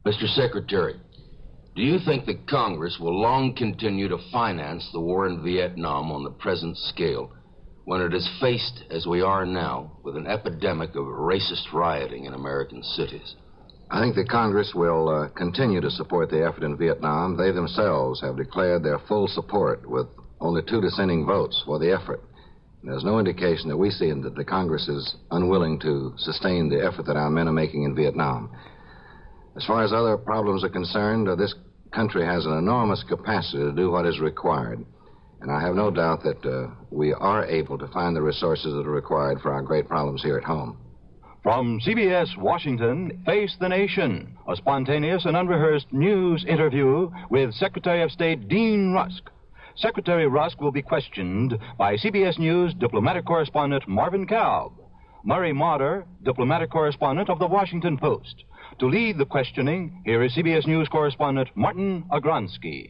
Mr. Secretary, do you think that Congress will long continue to finance the war in Vietnam on the present scale when it is faced, as we are now, with an epidemic of racist rioting in American cities? I think that Congress will continue to support the effort in Vietnam. They themselves have declared their full support with only 2 dissenting votes for the effort. There's no indication that we see that the Congress is unwilling to sustain the effort that our men are making in Vietnam. As far as other problems are concerned, this country has an enormous capacity to do what is required. And I have no doubt that we are able to find the resources that are required for our great problems here at home. From CBS Washington, Face the Nation, a spontaneous and unrehearsed news interview with Secretary of State Dean Rusk. Secretary Rusk will be questioned by CBS News diplomatic correspondent Marvin Kalb. Murray Mauder, diplomatic correspondent of the Washington Post. To lead the questioning, here is CBS News correspondent Martin Agronsky.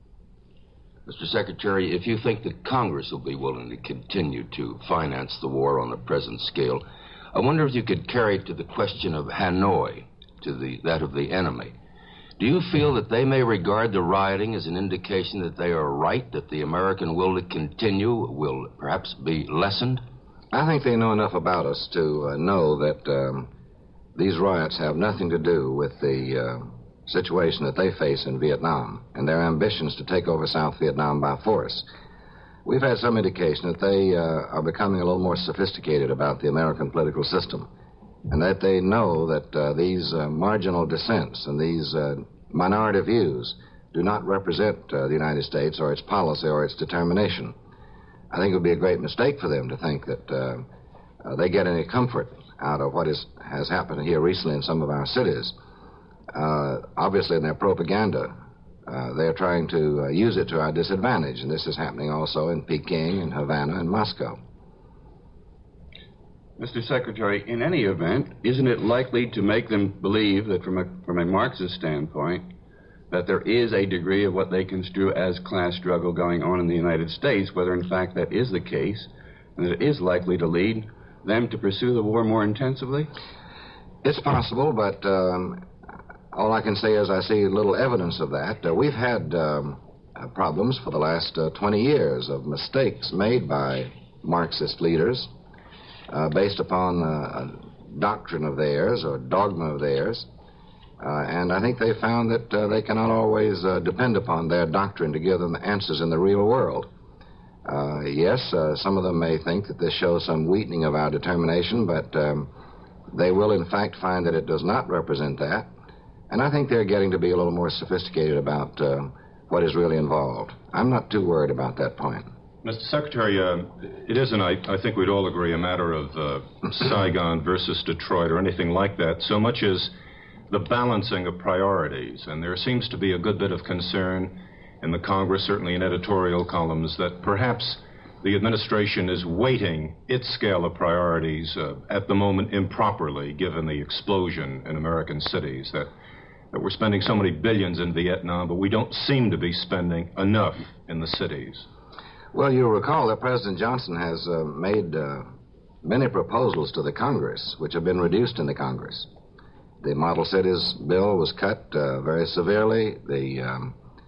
Mr. Secretary, if you think that Congress will be willing to continue to finance the war on the present scale, I wonder if you could carry it to the question of Hanoi, to that of the enemy. Do you feel that they may regard the rioting as an indication that they are right, that the American will to continue will perhaps be lessened? I think they know enough about us to know that these riots have nothing to do with the situation that they face in Vietnam and their ambitions to take over South Vietnam by force. We've had some indication that they are becoming a little more sophisticated about the American political system, and that they know that these marginal dissents and these minority views do not represent the United States or its policy or its determination. I think it would be a great mistake for them to think that they get any comfort out of what has happened here recently in some of our cities. Obviously, in their propaganda, they're trying to use it to our disadvantage, and this is happening also in Peking and Havana and Moscow. Mr. Secretary, in any event, isn't it likely to make them believe that from a Marxist standpoint, that there is a degree of what they construe as class struggle going on in the United States, whether in fact that is the case, and that it is likely to lead them to pursue the war more intensively? It's possible, but all I can say is I see little evidence of that. We've had problems for the last 20 years of mistakes made by Marxist leaders based upon a doctrine of theirs or dogma of theirs. And I think they found that they cannot always depend upon their doctrine to give them answers in the real world. Yes, some of them may think that this shows some weakening of our determination, but they will in fact find that it does not represent that. And I think they're getting to be a little more sophisticated about what is really involved. I'm not too worried about that point. Mr. Secretary, it isn't, I think we'd all agree, a matter of Saigon versus Detroit or anything like that, so much as the balancing of priorities. And there seems to be a good bit of concern in the Congress, certainly in editorial columns, that perhaps the administration is weighting its scale of priorities at the moment improperly, given the explosion in American cities, that we're spending so many billions in Vietnam, but we don't seem to be spending enough in the cities. Well, you'll recall that President Johnson has made many proposals to the Congress, which have been reduced in the Congress. The Model Cities bill was cut very severely. The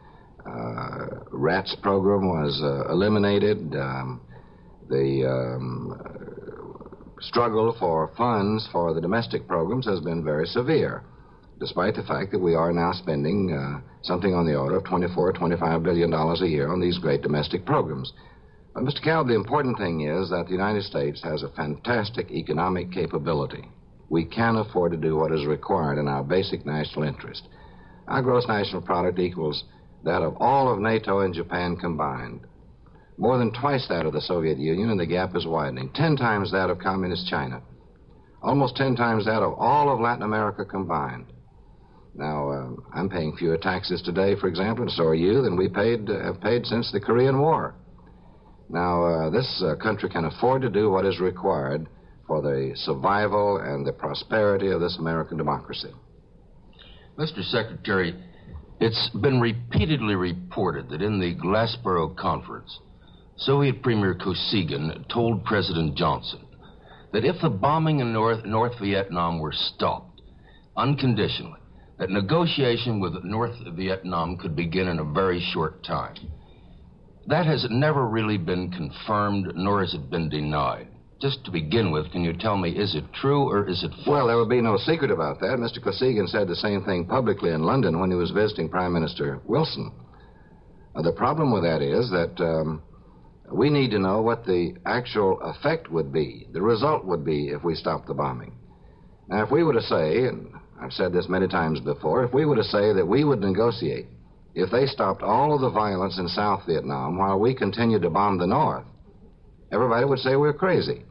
RATS program was eliminated. The struggle for funds for the domestic programs has been very severe, despite the fact that we are now spending something on the order of $24 or $25 billion a year on these great domestic programs. But, Mr. Kalb, the important thing is that the United States has a fantastic economic capability. We can afford to do what is required in our basic national interest. Our gross national product equals that of all of NATO and Japan combined. More than twice that of the Soviet Union, and the gap is widening. 10 times that of communist China. Almost 10 times that of all of Latin America combined. Now, I'm paying fewer taxes today, for example, and so are you, than we have paid since the Korean War. Now, this country can afford to do what is required for the survival and the prosperity of this American democracy. Mr. Secretary, it's been repeatedly reported that in the Glassboro Conference, Soviet Premier Kosygin told President Johnson that if the bombing in North Vietnam were stopped unconditionally, that negotiation with North Vietnam could begin in a very short time. That has never really been confirmed, nor has it been denied. Just to begin with, can you tell me, is it true or is it false? Well, there would be no secret about that. Mr. Kosygin said the same thing publicly in London when he was visiting Prime Minister Wilson. The problem with that is that we need to know what the actual effect would be, the result would be if we stopped the bombing. Now, if we were to say, and I've said this many times before, if we were to say that we would negotiate if they stopped all of the violence in South Vietnam while we continued to bomb the North, everybody would say we're crazy.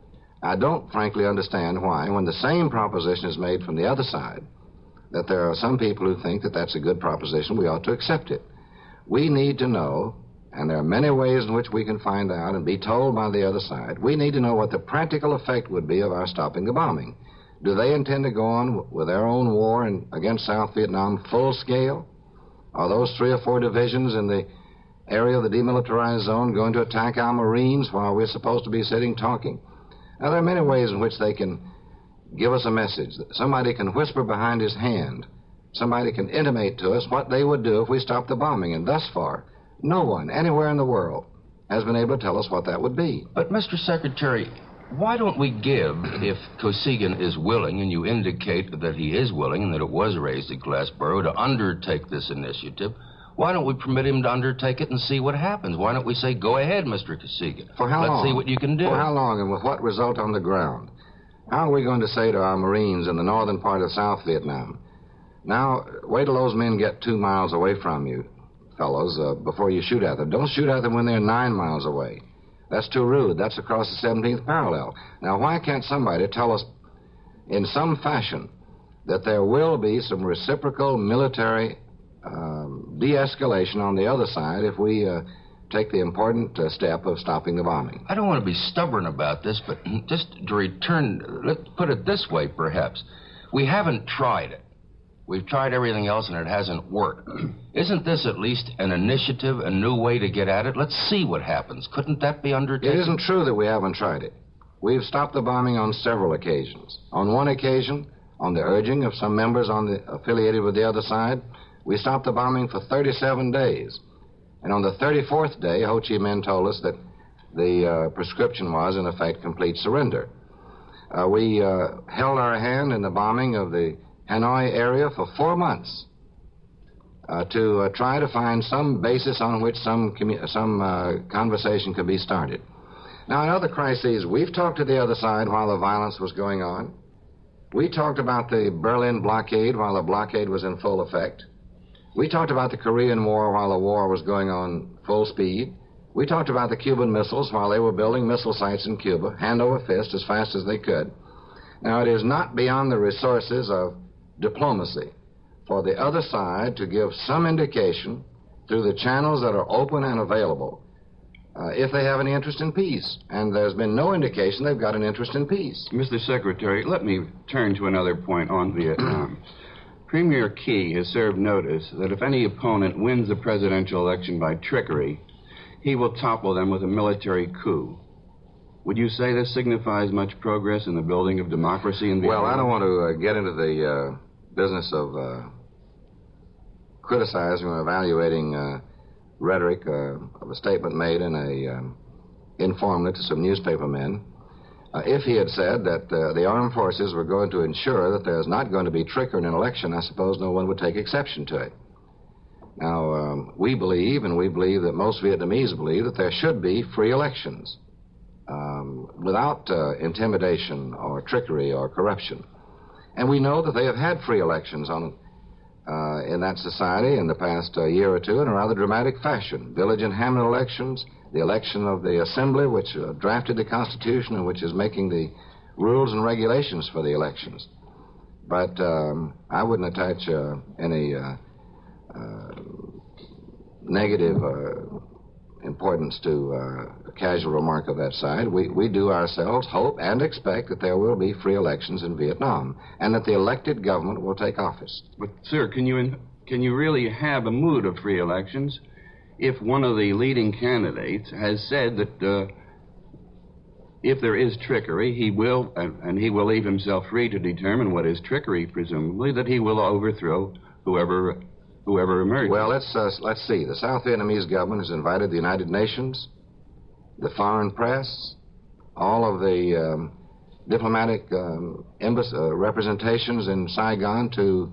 I don't frankly understand why, when the same proposition is made from the other side, that there are some people who think that that's a good proposition, we ought to accept it. We need to know, and there are many ways in which we can find out and be told by the other side, we need to know what the practical effect would be of our stopping the bombing. Do they intend to go on with their own war against South Vietnam full scale? Are those 3 or 4 divisions in the area of the demilitarized zone going to attack our Marines while we're supposed to be sitting talking? Now, there are many ways in which they can give us a message. Somebody can whisper behind his hand. Somebody can intimate to us what they would do if we stopped the bombing. And thus far, no one anywhere in the world has been able to tell us what that would be. But, Mr. Secretary, why don't we give, if Kosygin is willing, and you indicate that he is willing and that it was raised at Glassboro, to undertake this initiative, why don't we permit him to undertake it and see what happens? Why don't we say, go ahead, Mr. Kosygin. For how long? Let's see what you can do. For how long and with what result on the ground? How are we going to say to our Marines in the northern part of South Vietnam, now, wait till those men get 2 miles away from you, fellows, before you shoot at them. Don't shoot at them when they're 9 miles away. That's too rude. That's across the 17th parallel. Now, why can't somebody tell us in some fashion that there will be some reciprocal military de-escalation on the other side if we take the important step of stopping the bombing? I don't want to be stubborn about this, but just to return, let's put it this way, perhaps. We haven't tried it. We've tried everything else, and it hasn't worked. Isn't this at least an initiative, a new way to get at it? Let's see what happens. Couldn't that be undertaken? It isn't true that we haven't tried it. We've stopped the bombing on several occasions. On one occasion, on the urging of some members affiliated with the other side, we stopped the bombing for 37 days. And on the 34th day, Ho Chi Minh told us that the prescription was, in effect, complete surrender. We held our hand in the bombing of the Hanoi area for 4 months to try to find some basis on which some conversation could be started. Now, in other crises, we've talked to the other side while the violence was going on. We talked about the Berlin blockade while the blockade was in full effect. We talked about the Korean War while the war was going on full speed. We talked about the Cuban missiles while they were building missile sites in Cuba, hand over fist, as fast as they could. Now, it is not beyond the resources of diplomacy for the other side to give some indication through the channels that are open and available if they have any interest in peace. And there's been no indication they've got an interest in peace. Mr. Secretary, let me turn to another point on Vietnam. Premier Key has served notice that if any opponent wins the presidential election by trickery, he will topple them with a military coup. Would you say this signifies much progress in the building of democracy in Vietnam? Well, I don't want to get into the business of criticizing or evaluating rhetoric of a statement made in informally to some newspaper men. If he had said that the armed forces were going to ensure that there's not going to be trickery in an election, I suppose no one would take exception to it. Now, we believe, and we believe that most Vietnamese believe, that there should be free elections. Without intimidation or trickery or corruption. And we know that they have had free elections in that society in the past year or two in a rather dramatic fashion. Village and hamlet elections, the election of the Assembly, which drafted the Constitution and which is making the rules and regulations for the elections. But I wouldn't attach any negative importance to a casual remark of that side. We do ourselves hope and expect that there will be free elections in Vietnam and that the elected government will take office. But, sir, can you really have a mood of free elections if one of the leading candidates has said that if there is trickery, he will, and he will leave himself free to determine what is trickery, presumably, that he will overthrow whoever emerges. Well, let's see. The South Vietnamese government has invited the United Nations, the foreign press, all of the diplomatic representations in Saigon to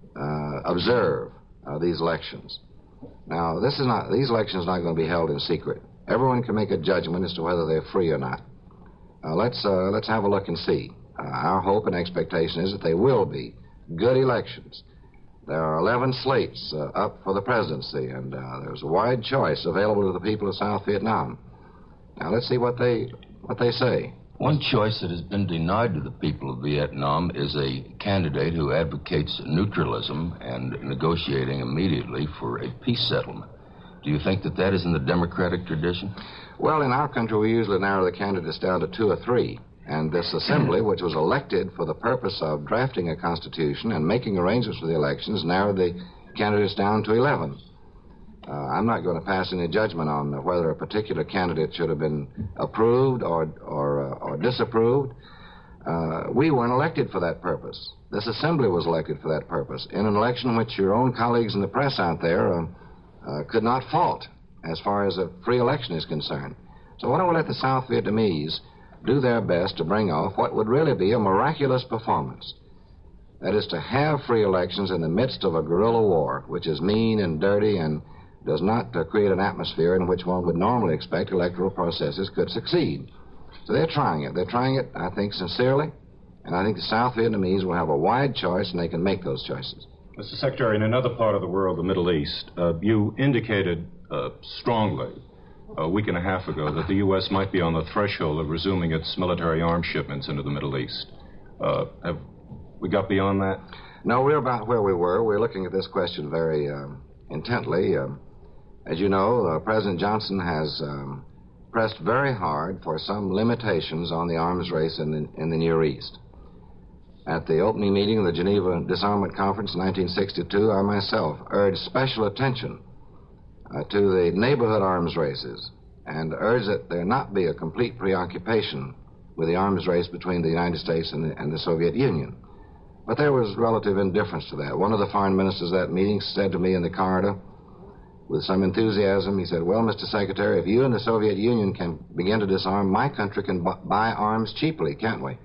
observe these elections. Now, these elections are not going to be held in secret. Everyone can make a judgment as to whether they're free or not. Let's have a look and see. Our hope and expectation is that they will be good elections. There are 11 slates up for the presidency, and there's a wide choice available to the people of South Vietnam. Now, let's see what they say. One choice that has been denied to the people of Vietnam is a candidate who advocates neutralism and negotiating immediately for a peace settlement. Do you think that is in the democratic tradition? Well, in our country, we usually narrow the candidates down to 2 or 3. And this assembly, which was elected for the purpose of drafting a constitution and making arrangements for the elections, narrowed the candidates down to 11. I'm not going to pass any judgment on whether a particular candidate should have been approved or disapproved. We weren't elected for that purpose. This assembly was elected for that purpose, in an election which your own colleagues in the press out there could not fault as far as a free election is concerned. So why don't we let the South Vietnamese do their best to bring off what would really be a miraculous performance? That is to have free elections in the midst of a guerrilla war, which is mean and dirty and does not create an atmosphere in which one would normally expect electoral processes could succeed. So they're trying it. They're trying it, I think, sincerely, and I think the South Vietnamese will have a wide choice, and they can make those choices. Mr. Secretary, in another part of the world, the Middle East, you indicated strongly a week and a half ago that the U.S. might be on the threshold of resuming its military arms shipments into the Middle East. Have we got beyond that? No, we're about where we were. We're looking at this question very intently. As you know, President Johnson has pressed very hard for some limitations on the arms race in the Near East. At the opening meeting of the Geneva Disarmament Conference in 1962, I myself urged special attention to the neighborhood arms races and urged that there not be a complete preoccupation with the arms race between the United States and the Soviet Union. But there was relative indifference to that. One of the foreign ministers at that meeting said to me in the corridor, with some enthusiasm, he said, "Well, Mr. Secretary, if you and the Soviet Union can begin to disarm, my country can buy arms cheaply, can't we?"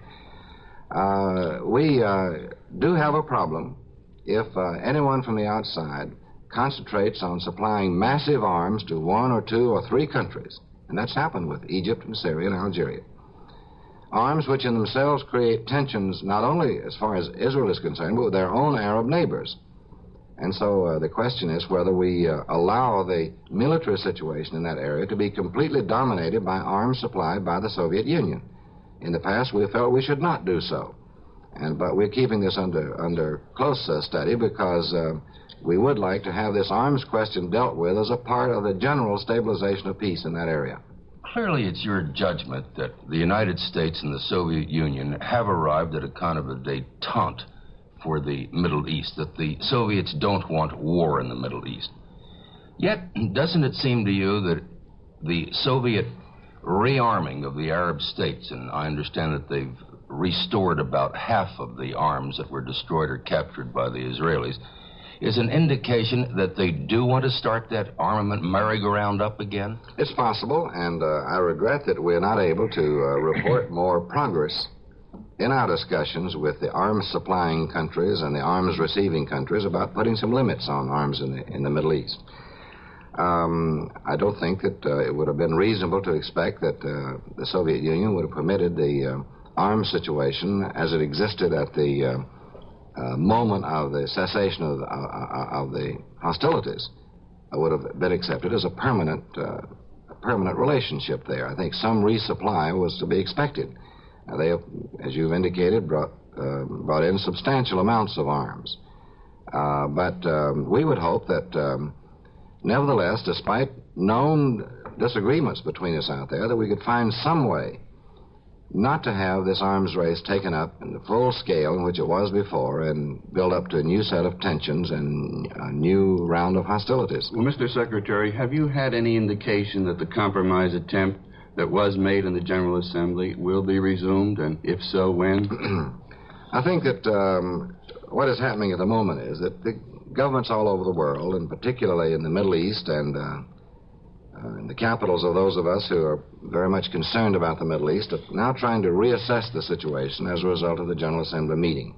We do have a problem if anyone from the outside concentrates on supplying massive arms to 1 or 2 or 3 countries, and that's happened with Egypt and Syria and Algeria. Arms which in themselves create tensions not only as far as Israel is concerned, but with their own Arab neighbors. And so the question is whether we allow the military situation in that area to be completely dominated by arms supplied by the Soviet Union. In the past, we felt we should not do so. But we're keeping this under close study because we would like to have this arms question dealt with as a part of the general stabilization of peace in that area. Clearly, it's your judgment that the United States and the Soviet Union have arrived at a kind of a détente for the Middle East, that the Soviets don't want war in the Middle East. Yet, doesn't it seem to you that the Soviet rearming of the Arab states, and I understand that they've restored about half of the arms that were destroyed or captured by the Israelis, is an indication that they do want to start that armament merry-go-round up again? It's possible, and I regret that we're not able to report more progress in our discussions with the arms-supplying countries and the arms-receiving countries about putting some limits on arms in the Middle East. I don't think that it would have been reasonable to expect that the Soviet Union would have permitted the arms situation as it existed at the moment of the cessation of the hostilities would have been accepted as a permanent relationship there. I think some resupply was to be expected. They have, as you've indicated, brought in substantial amounts of arms. But we would hope that, nevertheless, despite known disagreements between us out there, that we could find some way not to have this arms race taken up in the full scale in which it was before and build up to a new set of tensions and a new round of hostilities. Well, Mr. Secretary, have you had any indication that the compromise attempt that was made in the General Assembly will be resumed, and if so, when? I think that what is happening at the moment is that the governments all over the world, and particularly in the Middle East and in the capitals of those of us who are very much concerned about the Middle East, are now trying to reassess the situation as a result of the General Assembly meeting.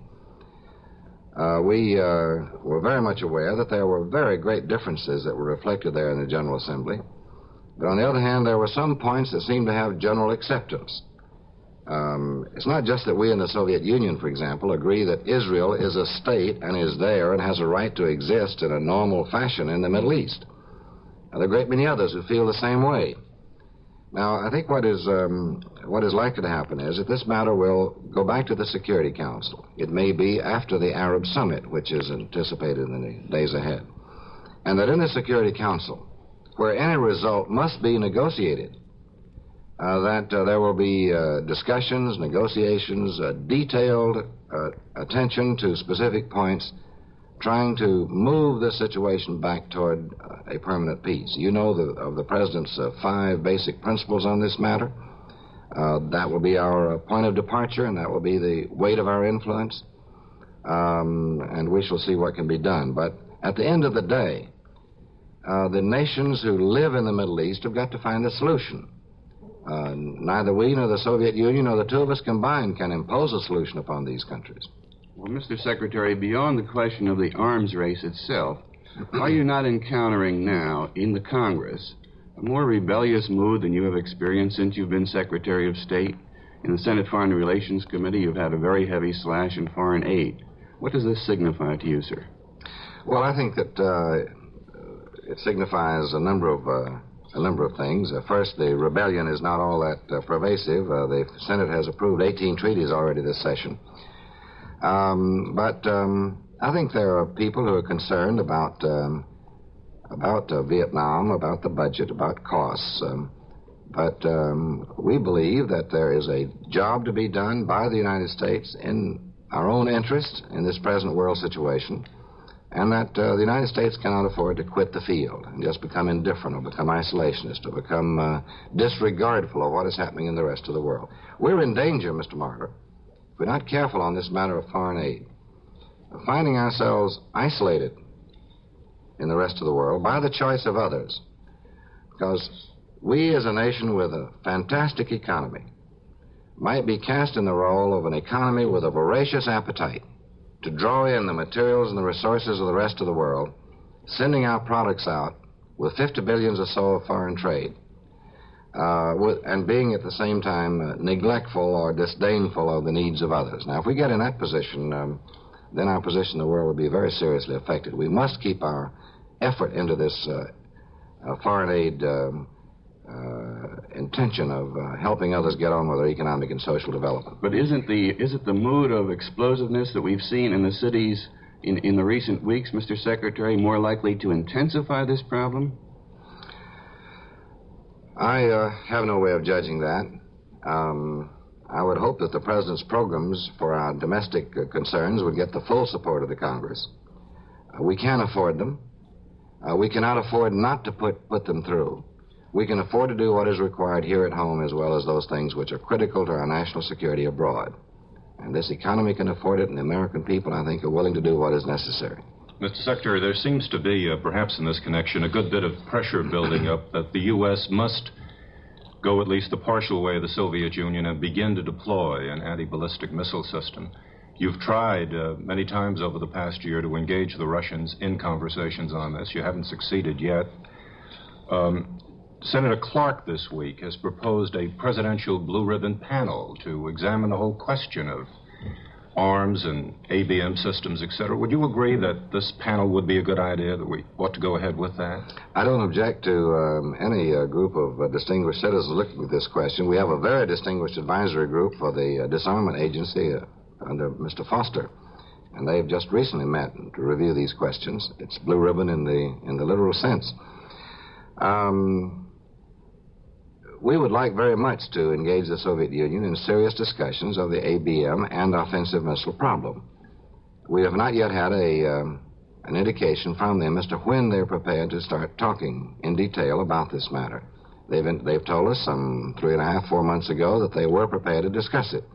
We were very much aware that there were very great differences that were reflected there in the General Assembly. But on the other hand, there were some points that seemed to have general acceptance. It's not just that we in the Soviet Union, for example, agree that Israel is a state and is there and has a right to exist in a normal fashion in the Middle East. There are a great many others who feel the same way. Now, I think what is likely to happen is that this matter will go back to the Security Council. It may be after the Arab Summit, which is anticipated in the days ahead. And that in the Security Council, where any result must be negotiated, that there will be discussions, negotiations, detailed attention to specific points, trying to move the situation back toward a permanent peace. You know of the President's 5 basic principles on this matter. That will be our point of departure, and that will be the weight of our influence. And we shall see what can be done. But at the end of the day, the nations who live in the Middle East have got to find a solution. Neither we nor the Soviet Union nor the two of us combined can impose a solution upon these countries. Well, Mr. Secretary, beyond the question of the arms race itself, are you not encountering now in the Congress a more rebellious mood than you have experienced since you've been Secretary of State? In the Senate Foreign Relations Committee, you've had a very heavy slash in foreign aid. What does this signify to you, sir? Well, I think that it signifies a number of things. First, the rebellion is not all that pervasive. The Senate has approved 18 treaties already this session. But I think there are people who are concerned about Vietnam, about the budget, about costs. But we believe that there is a job to be done by the United States in our own interest in this present world situation, and that the United States cannot afford to quit the field and just become indifferent or become isolationist or become disregardful of what is happening in the rest of the world. We're in danger, Mr. Marler, if we're not careful on this matter of foreign aid, of finding ourselves isolated in the rest of the world by the choice of others. Because we, as a nation with a fantastic economy, might be cast in the role of an economy with a voracious appetite to draw in the materials and the resources of the rest of the world, sending our products out with 50 billion or so of foreign trade, and being at the same time neglectful or disdainful of the needs of others. Now, if we get in that position, then our position in the world will be very seriously affected. We must keep our effort into this foreign aid intention of helping others get on with their economic and social development. But isn't the mood of explosiveness that we've seen in the cities in the recent weeks, Mr. Secretary, more likely to intensify this problem? I have no way of judging that. I would hope that the President's programs for our domestic concerns would get the full support of the Congress. We can afford them. We cannot afford not to put them through. We can afford to do what is required here at home as well as those things which are critical to our national security abroad. And this economy can afford it, and the American people, I think, are willing to do what is necessary. Mr. Secretary, there seems to be, perhaps in this connection, a good bit of pressure building up that the U.S. must go at least the partial way of the Soviet Union and begin to deploy an anti-ballistic missile system. You've tried many times over the past year to engage the Russians in conversations on this. You haven't succeeded yet. Senator Clark this week has proposed a presidential blue ribbon panel to examine the whole question of arms and ABM systems, etc. Would you agree that this panel would be a good idea, that we ought to go ahead with that? I don't object to any group of distinguished citizens looking at this question. We have a very distinguished advisory group for the Disarmament Agency under Mr. Foster, and they've just recently met to review these questions. It's blue ribbon in the literal sense. We would like very much to engage the Soviet Union in serious discussions of the ABM and offensive missile problem. We have not yet had an indication from them as to when they're prepared to start talking in detail about this matter. They've told us some 3.5, 4 months ago that they were prepared to discuss it.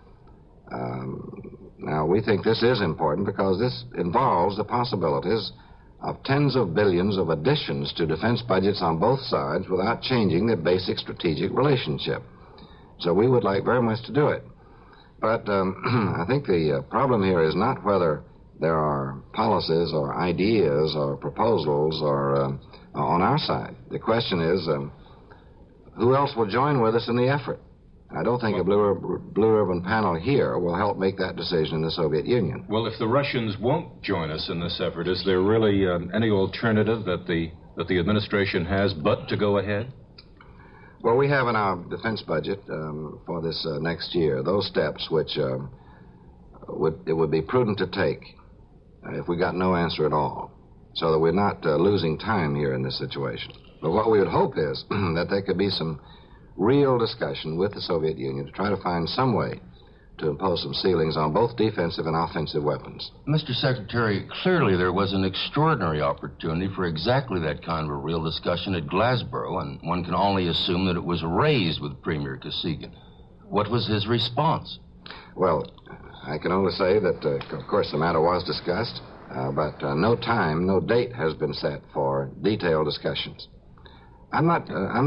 Now, we think this is important because this involves the possibilities of tens of billions of additions to defense budgets on both sides without changing the basic strategic relationship. So we would like very much to do it. But I think the problem here is not whether there are policies or ideas or proposals or on our side. The question is, who else will join with us in the effort? I don't think a Blue Ribbon panel here will help make that decision in the Soviet Union. Well, if the Russians won't join us in this effort, is there really any alternative that the administration has but to go ahead? Well, we have in our defense budget for this next year those steps which it would be prudent to take if we got no answer at all, so that we're not losing time here in this situation. But what we would hope is that there could be some real discussion with the Soviet Union to try to find some way to impose some ceilings on both defensive and offensive weapons. Mr. Secretary, clearly there was an extraordinary opportunity for exactly that kind of a real discussion at Glassboro, and one can only assume that it was raised with Premier Kosygin. What was his response? Well, I can only say that, of course, the matter was discussed, but no time, no date has been set for detailed discussions. I'm not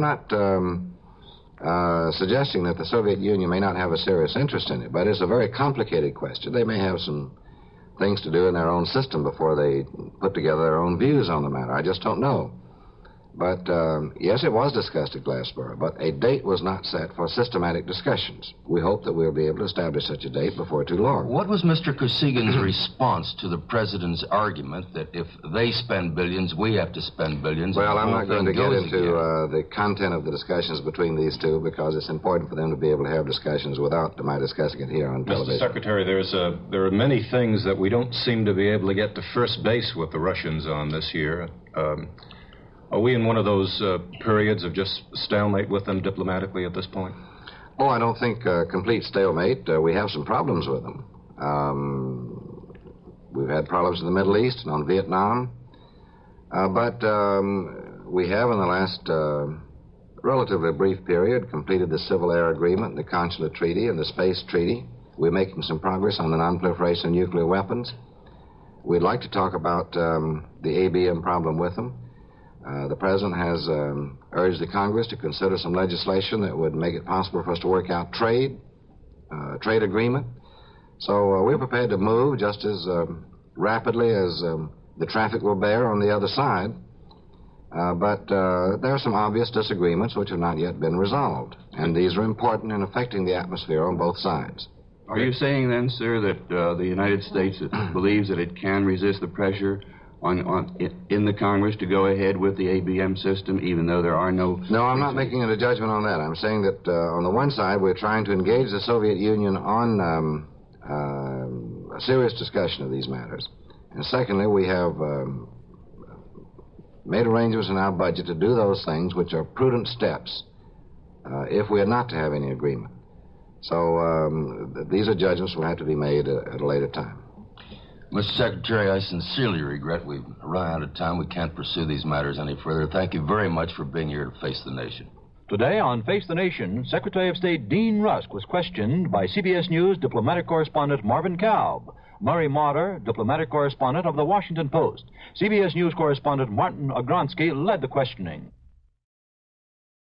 suggesting that the Soviet Union may not have a serious interest in it, but it's a very complicated question. They may have some things to do in their own system before they put together their own views on the matter. I just don't know. But, yes, it was discussed at Glassboro, but a date was not set for systematic discussions. We hope that we'll be able to establish such a date before too long. What was Mr. Kosygin's response to the President's argument that if they spend billions, we have to spend billions? Well, I'm not going to get into the content of the discussions between these two because it's important for them to be able to have discussions without my discussing it here on television. Mr. Secretary, there are many things that we don't seem to be able to get to first base with the Russians on this year. Are we in one of those periods of just stalemate with them diplomatically at this point? Oh, I don't think complete stalemate. We have some problems with them. We've had problems in the Middle East and on Vietnam. But we have, in the last relatively brief period, completed the Civil Air Agreement, the Consular Treaty, and the Space Treaty. We're making some progress on the non-proliferation of nuclear weapons. We'd like to talk about the ABM problem with them. The President has urged the Congress to consider some legislation that would make it possible for us to work out trade agreement. So we're prepared to move just as rapidly as the traffic will bear on the other side. But there are some obvious disagreements which have not yet been resolved. And these are important in affecting the atmosphere on both sides. Are you saying then, sir, that the United States believes that it can resist the pressure in the Congress to go ahead with the ABM system, even though there are no... No, I'm not making a judgment on that. I'm saying that on the one side, we're trying to engage the Soviet Union on a serious discussion of these matters. And secondly, we have made arrangements in our budget to do those things which are prudent steps if we are not to have any agreement. So these are judgments that will have to be made at a later time. Mr. Secretary, I sincerely regret we've run out of time. We can't pursue these matters any further. Thank you very much for being here to Face the Nation. Today on Face the Nation, Secretary of State Dean Rusk was questioned by CBS News diplomatic correspondent Marvin Kalb. Murray Marder, diplomatic correspondent of The Washington Post. CBS News correspondent Martin Agronsky led the questioning.